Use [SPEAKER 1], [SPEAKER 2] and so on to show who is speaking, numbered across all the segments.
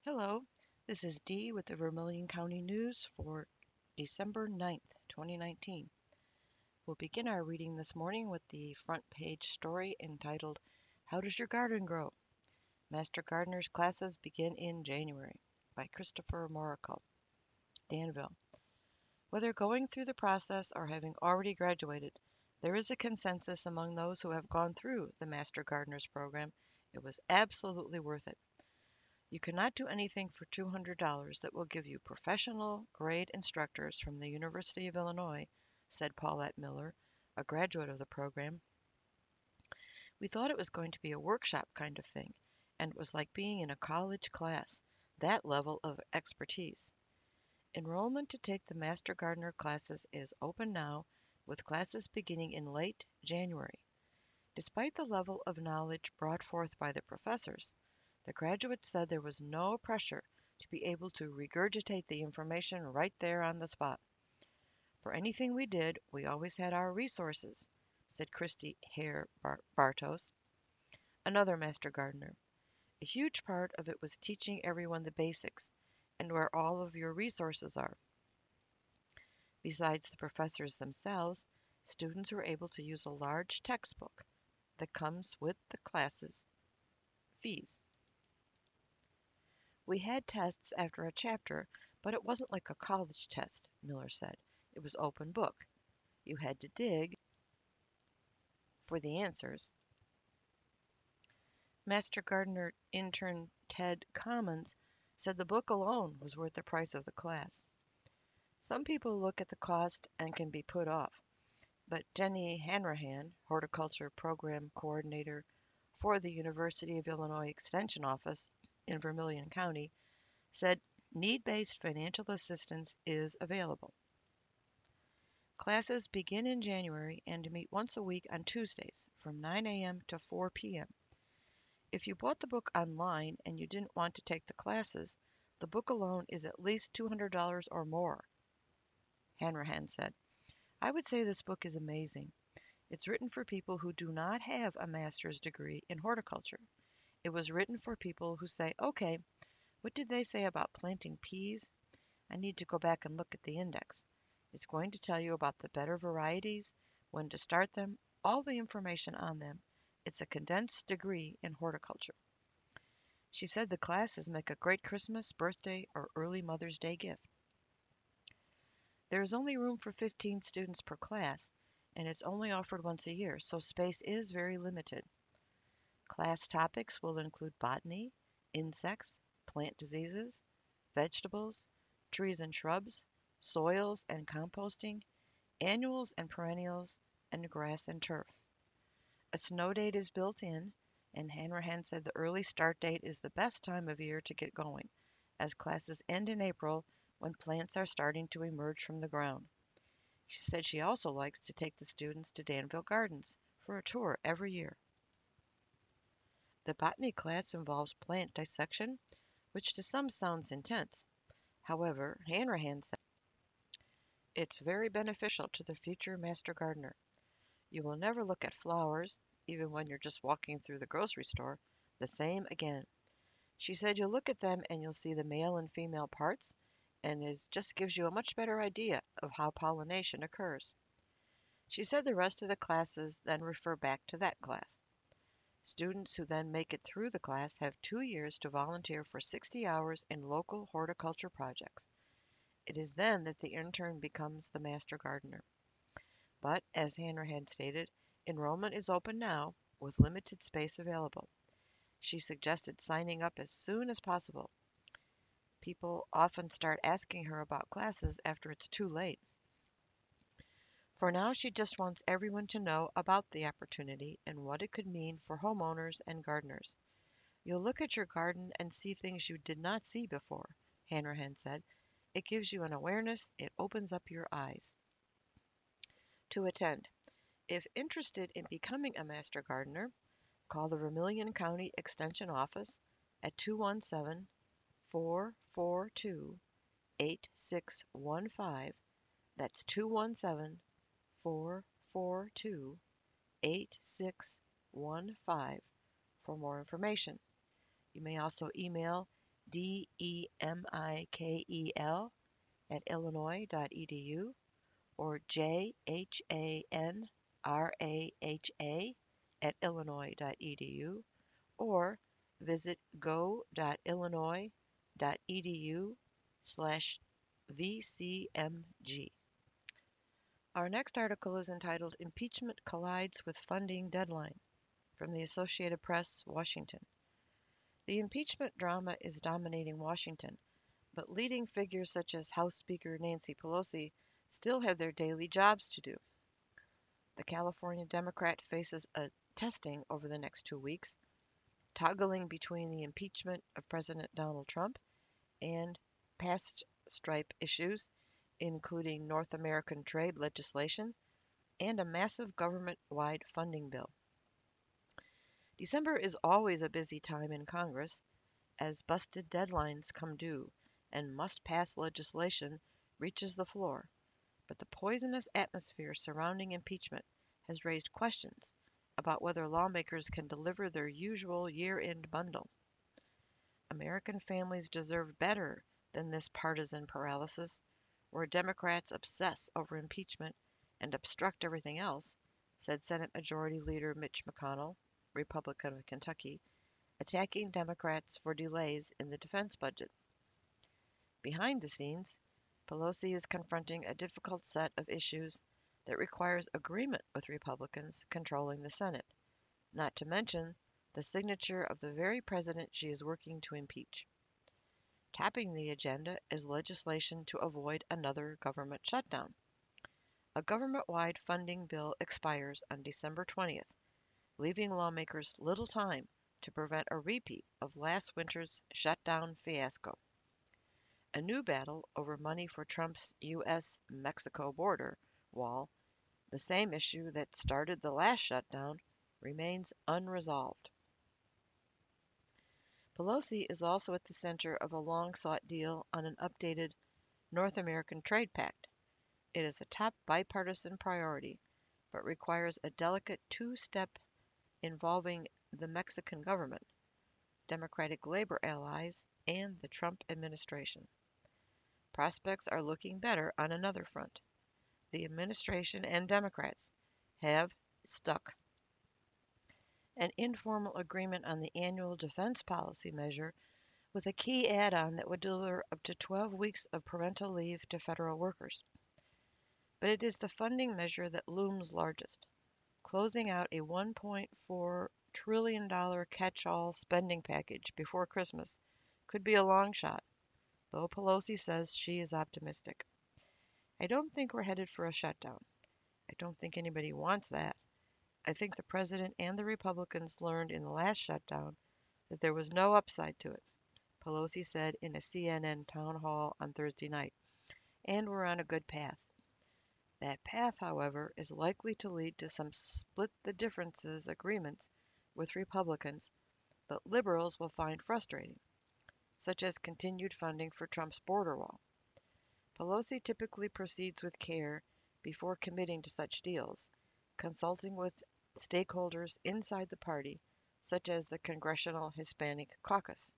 [SPEAKER 1] Hello, this is Dee with the Vermilion County News for December 9th, 2019. We'll begin our reading this morning with the front page story entitled, How Does Your Garden Grow? Master Gardener's classes begin in January by Christopher Morrico, Danville. Whether going through the process or having already graduated, there is a consensus among those who have gone through the Master Gardener's program. It was absolutely worth it. You cannot do anything for $200 that will give you professional grade instructors from the University of Illinois, said Paulette Miller, a graduate of the program. We thought it was going to be a workshop kind of thing, and it was like being in a college class, that level of expertise. Enrollment to take the Master Gardener classes is open now, with classes beginning in late January. Despite the level of knowledge brought forth by the professors, the graduates said there was no pressure to be able to regurgitate the information right there on the spot. For anything we did, we always had our resources, said Christy Hare Bartos, another Master Gardener. A huge part of it was teaching everyone the basics and where all of your resources are. Besides the professors themselves, students were able to use a large textbook that comes with the classes fees. We had tests after a chapter, but it wasn't like a college test, Miller said. It was open book. You had to dig for the answers. Master Gardener intern Ted Commons said the book alone was worth the price of the class. Some people look at the cost and can be put off, but Jenny Hanrahan, horticulture program coordinator for the University of Illinois Extension Office in Vermilion County, said need-based financial assistance is available. Classes begin in January and meet once a week on Tuesdays from 9 a.m. to 4 p.m. If you bought the book online and you didn't want to take the classes, the book alone is at least $200 or more, Hanrahan said. I would say this book is amazing. It's written for people who do not have a master's degree in horticulture. It was written for people who say, okay, what did they say about planting peas? I need to go back and look at the index. It's going to tell you about the better varieties, when to start them, all the information on them. It's a condensed degree in horticulture. She said the classes make a great Christmas, birthday, or early Mother's Day gift. There is only room for 15 students per class, and it's only offered once a year, so space is very limited. Class topics will include botany, insects, plant diseases, vegetables, trees and shrubs, soils and composting, annuals and perennials, and grass and turf. A snow date is built in, and Hanrahan said the early start date is the best time of year to get going, as classes end in April when plants are starting to emerge from the ground. She said she also likes to take the students to Danville Gardens for a tour every year. The botany class involves plant dissection, which to some sounds intense. However, Hanrahan said it's very beneficial to the future master gardener. You will never look at flowers, even when you're just walking through the grocery store, the same again. She said you'll look at them and you'll see the male and female parts, and it just gives you a much better idea of how pollination occurs. She said the rest of the classes then refer back to that class. Students who then make it through the class have 2 years to volunteer for 60 hours in local horticulture projects. It is then that the intern becomes the master gardener. But, as Hanrahan stated, enrollment is open now, with limited space available. She suggested signing up as soon as possible. People often start asking her about classes after it's too late. For now, she just wants everyone to know about the opportunity and what it could mean for homeowners and gardeners. You'll look at your garden and see things you did not see before, Hanrahan said. It gives you an awareness, it opens up your eyes. To attend, if interested in becoming a master gardener, call the Vermilion County Extension Office at 217-442-8615. That's 217-442-8615 for more information. You may also email DEMIKEL at illinois.edu or JHANRAHA at illinois.edu or visit go.illinois.edu/VCMG. Our next article is entitled Impeachment Collides with Funding Deadline from the Associated Press, Washington. The impeachment drama is dominating Washington, but leading figures such as House Speaker Nancy Pelosi still have their daily jobs to do. The California Democrat faces a testing over the next 2 weeks, toggling between the impeachment of President Donald Trump and past stripe issues, including North American trade legislation and a massive government-wide funding bill. December is always a busy time in Congress, as busted deadlines come due and must-pass legislation reaches the floor. But the poisonous atmosphere surrounding impeachment has raised questions about whether lawmakers can deliver their usual year-end bundle. American families deserve better than this partisan paralysis, where Democrats obsess over impeachment and obstruct everything else, said Senate Majority Leader Mitch McConnell, Republican of Kentucky, attacking Democrats for delays in the defense budget. Behind the scenes, Pelosi is confronting a difficult set of issues that requires agreement with Republicans controlling the Senate, not to mention the signature of the very president she is working to impeach. Topping the agenda is legislation to avoid another government shutdown. A government-wide funding bill expires on December 20th, leaving lawmakers little time to prevent a repeat of last winter's shutdown fiasco. A new battle over money for Trump's U.S.-Mexico border wall, the same issue that started the last shutdown, remains unresolved. Pelosi is also at the center of a long-sought deal on an updated North American Trade Pact. It is a top bipartisan priority, but requires a delicate two-step involving the Mexican government, Democratic labor allies, and the Trump administration. Prospects are looking better on another front. The administration and Democrats have stuck an informal agreement on the annual defense policy measure with a key add-on that would deliver up to 12 weeks of parental leave to federal workers. But it is the funding measure that looms largest. Closing out a $1.4 trillion catch-all spending package before Christmas could be a long shot, though Pelosi says she is optimistic. I don't think we're headed for a shutdown. I don't think anybody wants that. I think the president and the Republicans learned in the last shutdown that there was no upside to it, Pelosi said in a CNN town hall on Thursday night, and we're on a good path. That path, however, is likely to lead to some split the differences agreements with Republicans that liberals will find frustrating, such as continued funding for Trump's border wall. Pelosi typically proceeds with care before committing to such deals, consulting with stakeholders inside the party, such as the Congressional Hispanic Caucus.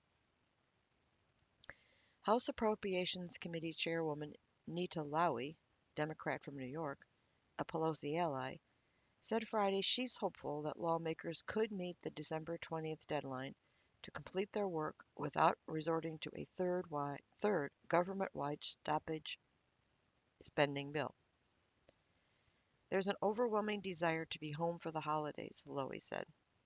[SPEAKER 1] House Appropriations Committee Chairwoman Nita Lowey, Democrat from New York, a Pelosi ally, said Friday she's hopeful that lawmakers could meet the December 20th deadline to complete their work without resorting to a third government-wide stoppage spending bill. There's an overwhelming desire to be home for the holidays, Lowey said.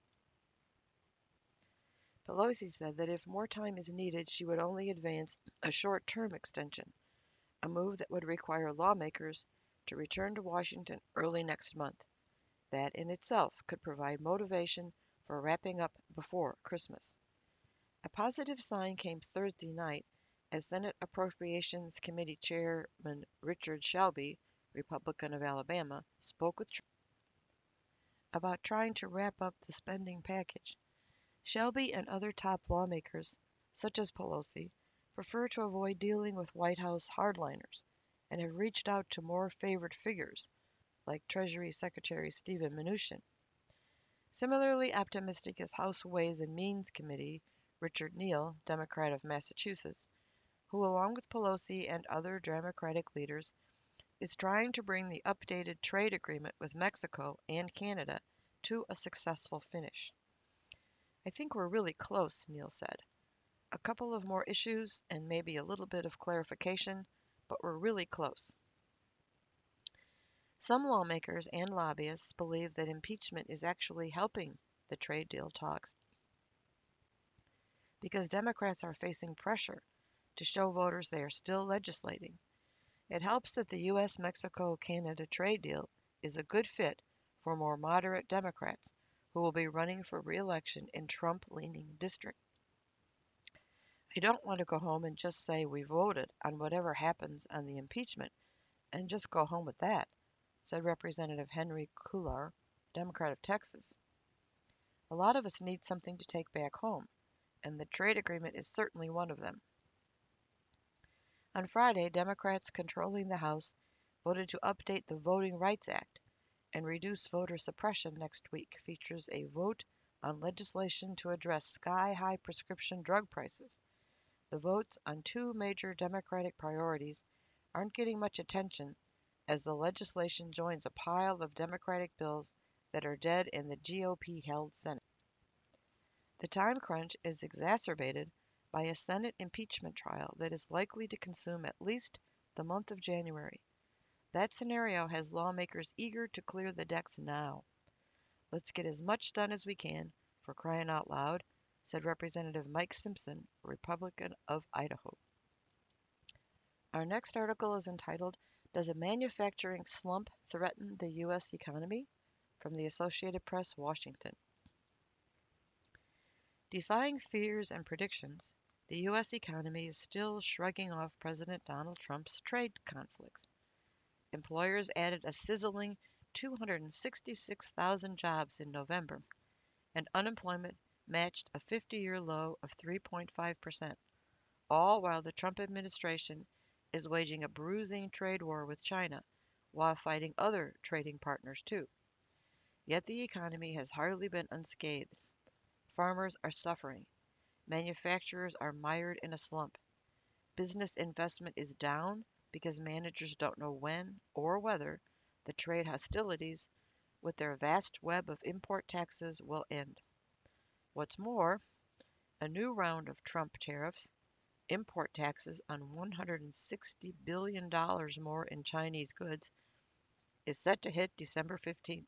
[SPEAKER 1] Pelosi said that if more time is needed, she would only advance a short-term extension, a move that would require lawmakers to return to Washington early next month. That in itself could provide motivation for wrapping up before Christmas. A positive sign came Thursday night as Senate Appropriations Committee Chairman Richard Shelby, Republican of Alabama, spoke with Trump about trying to wrap up the spending package. Shelby and other top lawmakers, such as Pelosi, prefer to avoid dealing with White House hardliners and have reached out to more favored figures, like Treasury Secretary Steven Mnuchin. Similarly optimistic is House Ways and Means Committee Richard Neal, Democrat of Massachusetts, who, along with Pelosi and other Democratic leaders, is trying to bring the updated trade agreement with Mexico and Canada to a successful finish. I think we're really close, Neal said. A couple of more issues and maybe a little bit of clarification, but we're really close. Some lawmakers and lobbyists believe that impeachment is actually helping the trade deal talks because Democrats are facing pressure to show voters they are still legislating. It helps that the U.S. Mexico Canada trade deal is a good fit for more moderate Democrats who will be running for re election in Trump leaning districts. I don't want to go home and just say we voted on whatever happens on the impeachment and just go home with that, said Representative Henry Cuellar, Democrat of Texas. A lot of us need something to take back home, and the trade agreement is certainly one of them. On Friday, Democrats controlling the House voted to update the Voting Rights Act and reduce voter suppression next week features a vote on legislation to address sky-high prescription drug prices. The votes on two major Democratic priorities aren't getting much attention as the legislation joins a pile of Democratic bills that are dead in the GOP-held Senate. The time crunch is exacerbated by a Senate impeachment trial that is likely to consume at least the month of January. That scenario has lawmakers eager to clear the decks now. Let's get as much done as we can, for crying out loud, said Representative Mike Simpson, Republican of Idaho. Our next article is entitled, Does a Manufacturing Slump Threaten the U.S. Economy? From the Associated Press, Washington. Defying fears and predictions, the U.S. economy is still shrugging off President Donald Trump's trade conflicts. Employers added a sizzling 266,000 jobs in November, and unemployment matched a 50-year low of 3.5%, all while the Trump administration is waging a bruising trade war with China while fighting other trading partners too. Yet the economy has hardly been unscathed. Farmers are suffering. Manufacturers are mired in a slump. Business investment is down because managers don't know when or whether the trade hostilities with their vast web of import taxes will end. What's more, a new round of Trump tariffs, import taxes on $160 billion more in Chinese goods, is set to hit December 15th.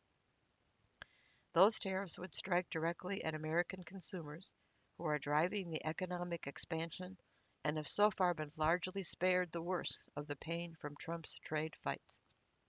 [SPEAKER 1] Those tariffs would strike directly at American consumers who are driving the economic expansion and have so far been largely spared the worst of the pain from Trump's trade fights.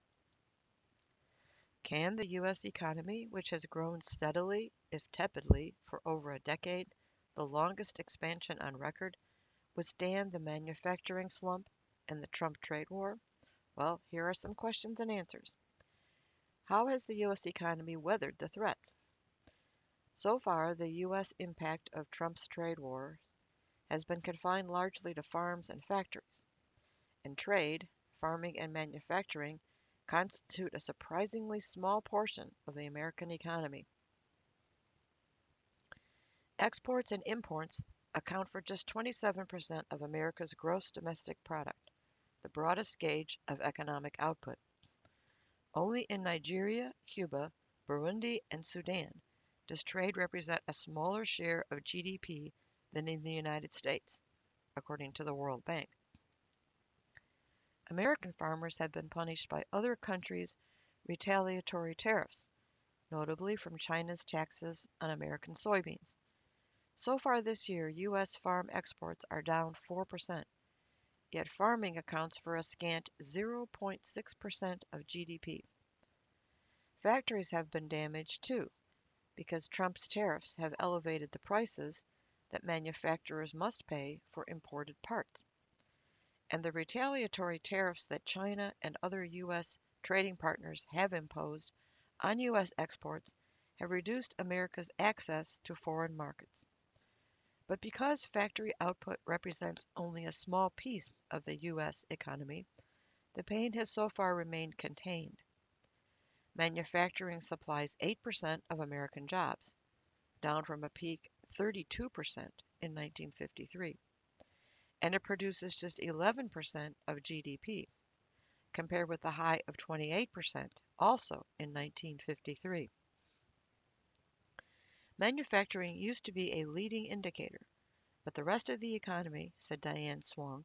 [SPEAKER 1] Can the U.S. economy, which has grown steadily, if tepidly, for over a decade, the longest expansion on record, withstand the manufacturing slump and the Trump trade war? Well, here are some questions and answers. How has the U.S. economy weathered the threats? So far, the U.S. impact of Trump's trade war has been confined largely to farms and factories. In trade, farming and manufacturing constitute a surprisingly small portion of the American economy. Exports and imports account for just 27% of America's gross domestic product, the broadest gauge of economic output. Only in Nigeria, Cuba, Burundi, and Sudan does trade represent a smaller share of GDP than in the United States, according to the World Bank. American farmers have been punished by other countries' retaliatory tariffs, notably from China's taxes on American soybeans. So far this year, U.S. farm exports are down 4%, yet farming accounts for a scant 0.6% of GDP. Factories have been damaged too, because Trump's tariffs have elevated the prices that manufacturers must pay for imported parts. And the retaliatory tariffs that China and other U.S. trading partners have imposed on U.S. exports have reduced America's access to foreign markets. But because factory output represents only a small piece of the U.S. economy, the pain has so far remained contained. Manufacturing supplies 8% of American jobs, down from a peak 32% in 1953, and it produces just 11% of GDP, compared with the high of 28% also in 1953. Manufacturing used to be a leading indicator, but the rest of the economy, said Diane Swong,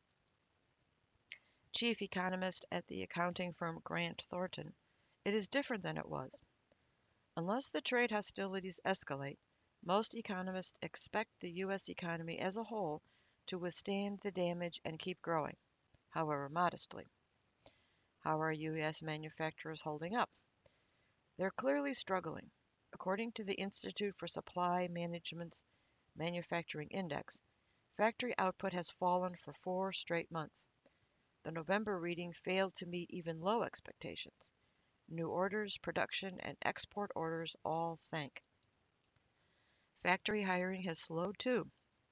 [SPEAKER 1] chief economist at the accounting firm Grant Thornton, it is different than it was. Unless the trade hostilities escalate, most economists expect the U.S. economy as a whole to withstand the damage and keep growing, however modestly. How are U.S. manufacturers holding up? They're clearly struggling. According to the Institute for Supply Management's Manufacturing Index, factory output has fallen for 4 straight months. The November reading failed to meet even low expectations. New orders, production, and export orders all sank. Factory hiring has slowed too.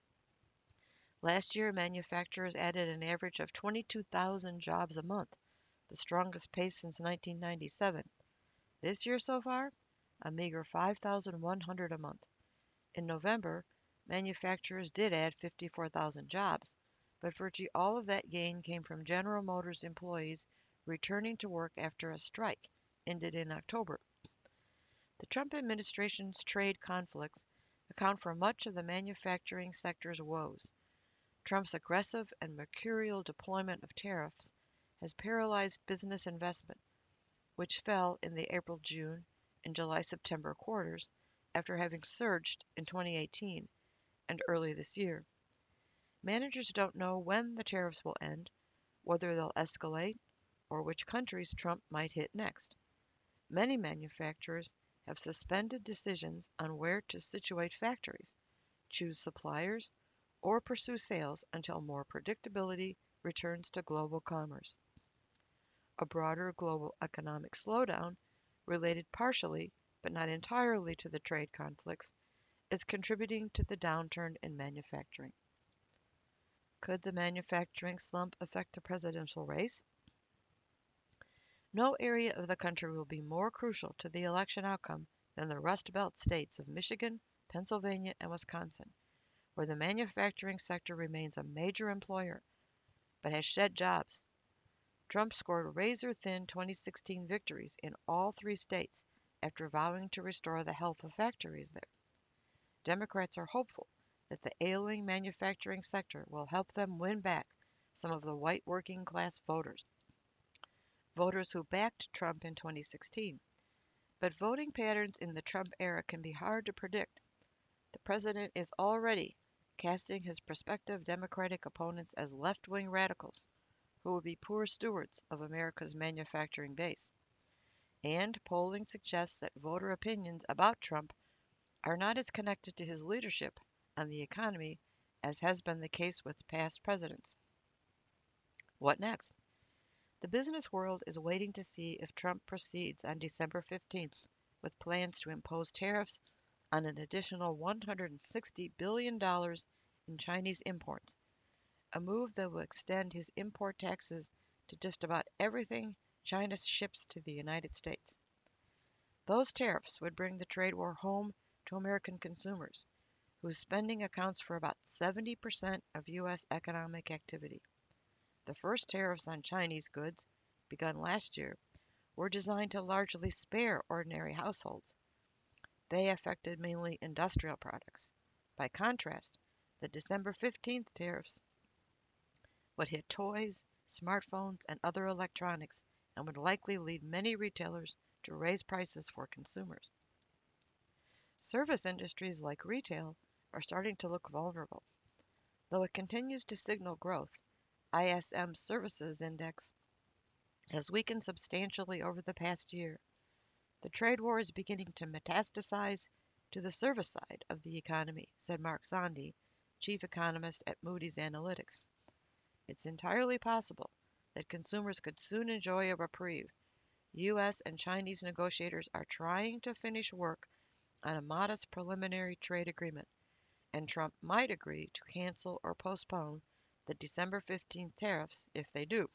[SPEAKER 1] Last year, manufacturers added an average of 22,000 jobs a month, the strongest pace since 1997. This year so far, a meager 5,100 a month. In November, manufacturers did add 54,000 jobs, but virtually all of that gain came from General Motors employees returning to work after a strike ended in October. The Trump administration's trade conflicts account for much of the manufacturing sector's woes. Trump's aggressive and mercurial deployment of tariffs has paralyzed business investment, which fell in the April-June and July-September quarters after having surged in 2018 and early this year. Managers don't know when the tariffs will end, whether they'll escalate, or which countries Trump might hit next. Many manufacturers have suspended decisions on where to situate factories, choose suppliers, or pursue sales until more predictability returns to global commerce. A broader global economic slowdown, related partially but not entirely to the trade conflicts, is contributing to the downturn in manufacturing. Could the manufacturing slump affect the presidential race? No area of the country will be more crucial to the election outcome than the Rust Belt states of Michigan, Pennsylvania, and Wisconsin, where the manufacturing sector remains a major employer, but has shed jobs. Trump scored razor-thin 2016 victories in all 3 states after vowing to restore the health of factories there. Democrats are hopeful that the ailing manufacturing sector will help them win back some of the white working-class voters who backed Trump in 2016. But voting patterns in the Trump era can be hard to predict. The president is already casting his prospective Democratic opponents as left-wing radicals who would be poor stewards of America's manufacturing base. And polling suggests that voter opinions about Trump are not as connected to his leadership on the economy as has been the case with past presidents. What next? The business world is waiting to see if Trump proceeds on December 15th with plans to impose tariffs on an additional $160 billion in Chinese imports, a move that will extend his import taxes to just about everything China ships to the United States. Those tariffs would bring the trade war home to American consumers, whose spending accounts for about 70% of U.S. economic activity. The first tariffs on Chinese goods, begun last year, were designed to largely spare ordinary households. They affected mainly industrial products. By contrast, the December 15th tariffs would hit toys, smartphones, and other electronics and would likely lead many retailers to raise prices for consumers. Service industries like retail are starting to look vulnerable. Though it continues to signal growth, ISM Services Index has weakened substantially over the past year. The trade war is beginning to metastasize to the service side of the economy, said Mark Zandi, chief economist at Moody's Analytics. It's entirely possible that consumers could soon enjoy a reprieve. U.S. and Chinese negotiators are trying to finish work on a modest preliminary trade agreement, and Trump might agree to cancel or postpone the December 15th tariffs if they do.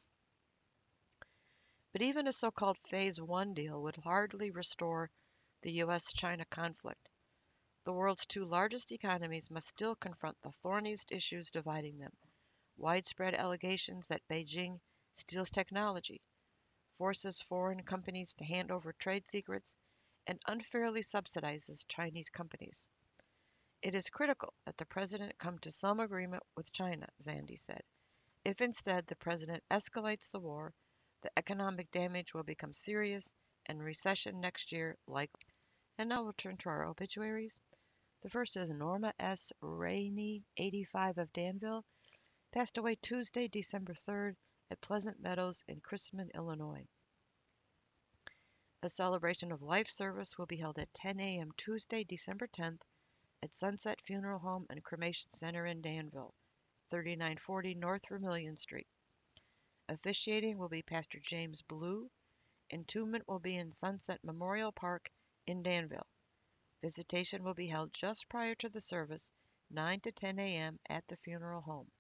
[SPEAKER 1] But even a so-called Phase 1 deal would hardly restore the U.S.-China conflict. The The world's two largest economies must still confront the thorniest issues dividing them: widespread allegations that Beijing steals technology, forces foreign companies to hand over trade secrets, and unfairly subsidizes Chinese companies. It is critical that the president come to some agreement with China, Zandi said. If instead the president escalates the war, the economic damage will become serious and recession next year likely. And now we'll turn to our obituaries. The first is Norma S. Rainey, 85, of Danville, passed away Tuesday, December 3rd, at Pleasant Meadows in Chrisman, Illinois. A celebration of life service will be held at 10 a.m. Tuesday, December 10th, at Sunset Funeral Home and Cremation Center in Danville, 3940 North Vermilion Street. Officiating will be Pastor James Blue. Entombment will be in Sunset Memorial Park in Danville. Visitation will be held just prior to the service, 9 to 10 a.m. at the funeral home.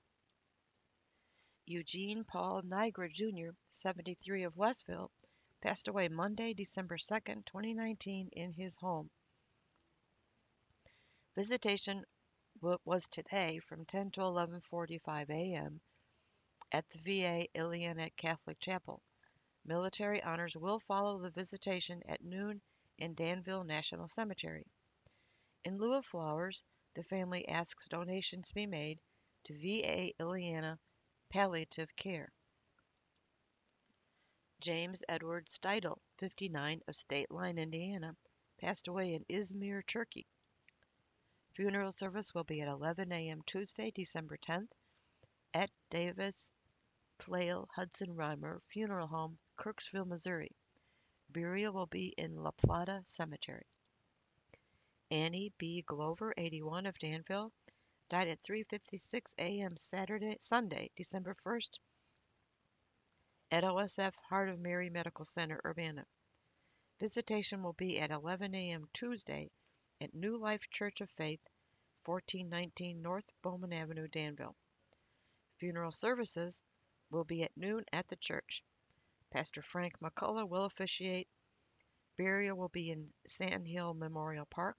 [SPEAKER 1] Eugene Paul Nigra Jr., 73, of Westville, passed away Monday, December 2nd, 2019, in his home. Visitation was today from 10 to 11:45 a.m. at the VA Iliana Catholic Chapel. Military honors will follow the visitation at noon in Danville National Cemetery. In lieu of flowers, the family asks donations be made to VA Iliana Palliative Care. James Edward Steidel, 59, of State Line, Indiana, passed away in Izmir, Turkey. Funeral service will be at 11 a.m. Tuesday, December 10th, at Davis Plale Hudson Rimer Funeral Home, Kirksville, Missouri. Burial will be in La Plata Cemetery. Annie B. Glover, 81, of Danville, died at 3:56 a.m. Sunday, December 1st, at OSF Heart of Mary Medical Center, Urbana. Visitation will be at 11 a.m. Tuesday at New Life Church of Faith, 1419 North Bowman Avenue, Danville. Funeral services will be at noon at the church. Pastor Frank McCullough will officiate. Burial will be in Sand Hill Memorial Park.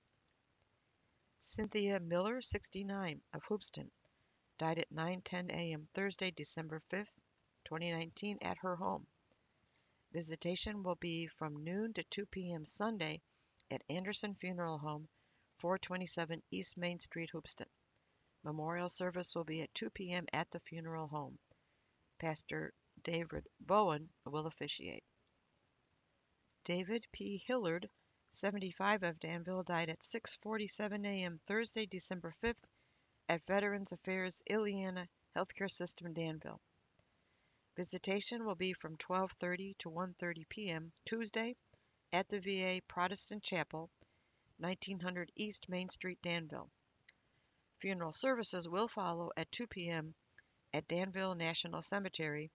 [SPEAKER 1] Cynthia Miller, 69, of Hoopeston, died at 9:10 a.m. Thursday, December 5th, 2019, at her home. Visitation will be from noon to 2 p.m. Sunday at Anderson Funeral Home, 427 East Main Street, Hoopeston. Memorial service will be at 2 p.m. at the funeral home. Pastor David Bowen will officiate. David P. Hillard, 75, of Danville, died at 6:47 a.m. Thursday, December 5th, at Veterans Affairs Iliana Healthcare System, Danville. Visitation will be from 12:30 to 1:30 p.m. Tuesday at the VA Protestant Chapel, 1900 East Main Street, Danville. Funeral services will follow at 2 p.m. at Danville National Cemetery,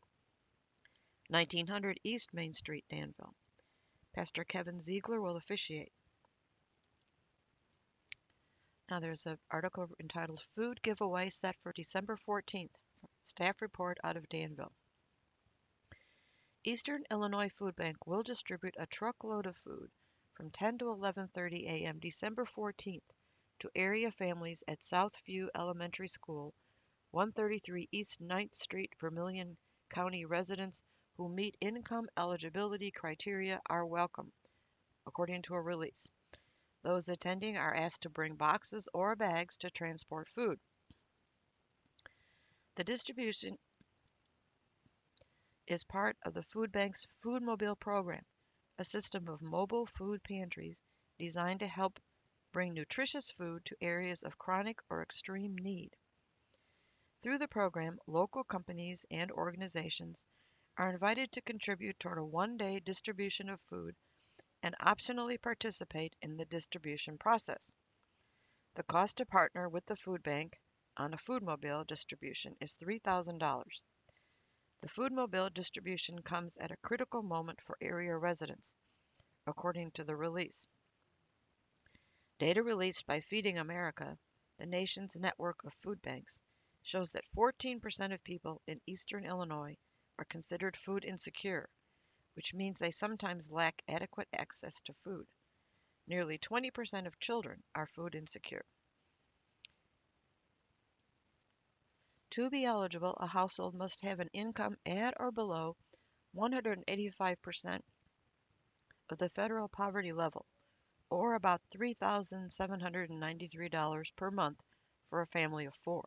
[SPEAKER 1] 1900 East Main Street, Danville. Pastor Kevin Ziegler will officiate. Now there's an article entitled Food Giveaway Set for December 14th. Staff report out of Danville. Eastern Illinois Food Bank will distribute a truckload of food from 10 to 11:30 a.m. December 14th to area families at Southview Elementary School, 133 East 9th Street. Vermilion County residents who meet income eligibility criteria are welcome, according to a release. Those attending are asked to bring boxes or bags to transport food. The distribution is part of the Food Bank's Foodmobile program, a system of mobile food pantries designed to help bring nutritious food to areas of chronic or extreme need. Through the program, local companies and organizations are invited to contribute toward a one-day distribution of food and optionally participate in the distribution process. The cost to partner with the food bank on a Foodmobile distribution is $3,000. The Foodmobile distribution comes at a critical moment for area residents, according to the release. Data released by Feeding America, the nation's network of food banks, shows that 14% of people in eastern Illinois are considered food insecure, which means they sometimes lack adequate access to food. Nearly 20% of children are food insecure. To be eligible, a household must have an income at or below 185% of the federal poverty level, or about $3,793 per month for a family of four.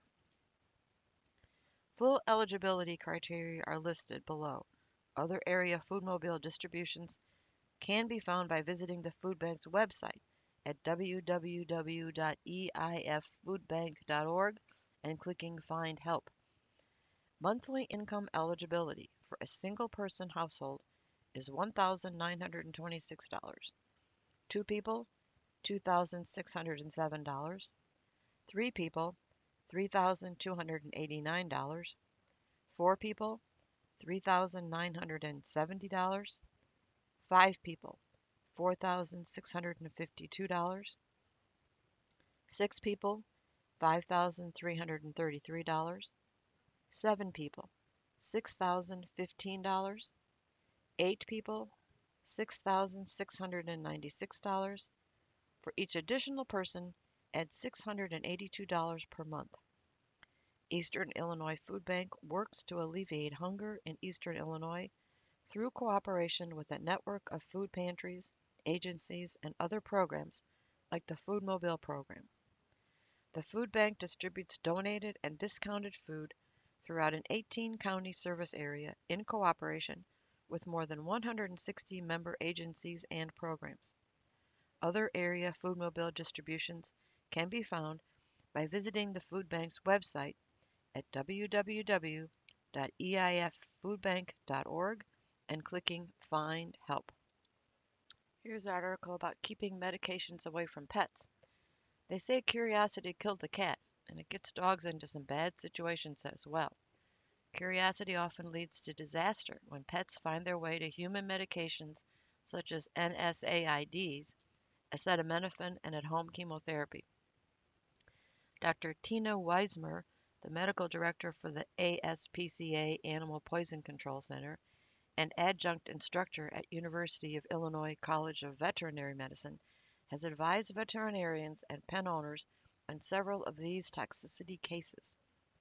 [SPEAKER 1] Full eligibility criteria are listed below. Other area foodmobile distributions can be found by visiting the food bank's website at www.eiffoodbank.org and clicking Find Help. Monthly income eligibility for a single person household is $1,926. Two people, $2,607. Three people, $3,289. Four people, $3,970. Five people, $4,652. Six people, $5,333. Seven people, $6,015. Eight people, $6,696. For each additional person, add $682 per month. Eastern Illinois Food Bank works to alleviate hunger in Eastern Illinois through cooperation with a network of food pantries, agencies, and other programs like the Food Mobile program. The food bank distributes donated and discounted food throughout an 18-county service area in cooperation with more than 160 member agencies and programs. Other area Food Mobile distributions can be found by visiting the food bank's website at www.eiffoodbank.org and clicking Find Help. Here's an article about keeping medications away from pets. They say curiosity killed the cat, and it gets dogs into some bad situations as well. Curiosity often leads to disaster when pets find their way to human medications such as NSAIDs, acetaminophen, and at-home chemotherapy. Dr. Tina Weismer, the medical director for the ASPCA Animal Poison Control Center and adjunct instructor at University of Illinois College of Veterinary Medicine, has advised veterinarians and pet owners on several of these toxicity cases.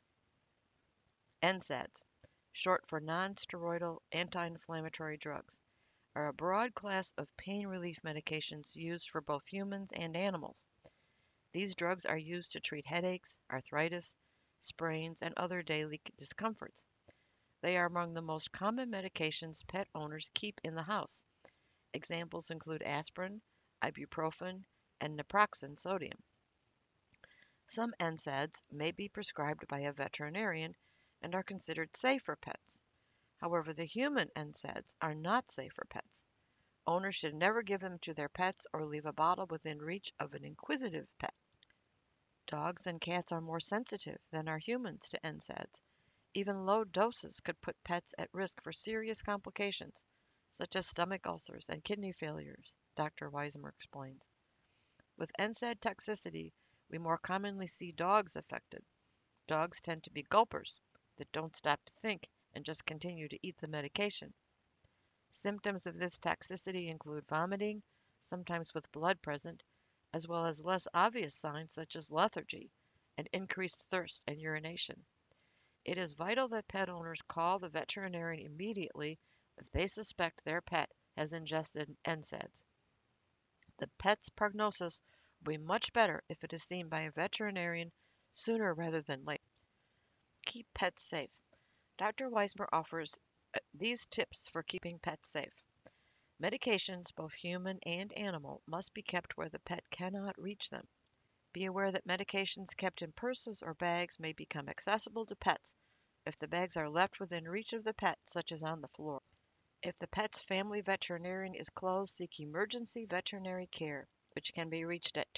[SPEAKER 1] NSAIDs, short for non-steroidal anti-inflammatory drugs, are a broad class of pain relief medications used for both humans and animals. These drugs are used to treat headaches, arthritis, sprains, and other daily discomforts. They are among the most common medications pet owners keep in the house. Examples include aspirin, ibuprofen, and naproxen sodium. Some NSAIDs may be prescribed by a veterinarian and are considered safe for pets. However, the human NSAIDs are not safe for pets. Owners should never give them to their pets or leave a bottle within reach of an inquisitive pet. Dogs and cats are more sensitive than are humans to NSAIDs. Even low doses could put pets at risk for serious complications, such as stomach ulcers and kidney failures, Dr. Weismer explains. With NSAID toxicity, we more commonly see dogs affected. Dogs tend to be gulpers that don't stop to think and just continue to eat the medication. Symptoms of this toxicity include vomiting, sometimes with blood present, as well as less obvious signs such as lethargy and increased thirst and urination. It is vital that pet owners call the veterinarian immediately if they suspect their pet has ingested NSAIDs. The pet's prognosis will be much better if it is seen by a veterinarian sooner rather than later. Keep pets safe. Dr. Weismer offers these tips for keeping pets safe. Medications, both human and animal, must be kept where the pet cannot reach them. Be aware that medications kept in purses or bags may become accessible to pets if the bags are left within reach of the pet, such as on the floor. If the pet's family veterinarian is closed, seek emergency veterinary care, which can be reached at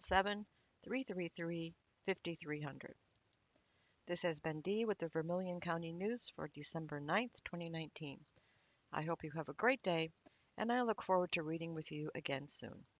[SPEAKER 1] 217-333-5300. This has been Dee with the Vermilion County News for December 9th, 2019. I hope you have a great day, and I look forward to reading with you again soon.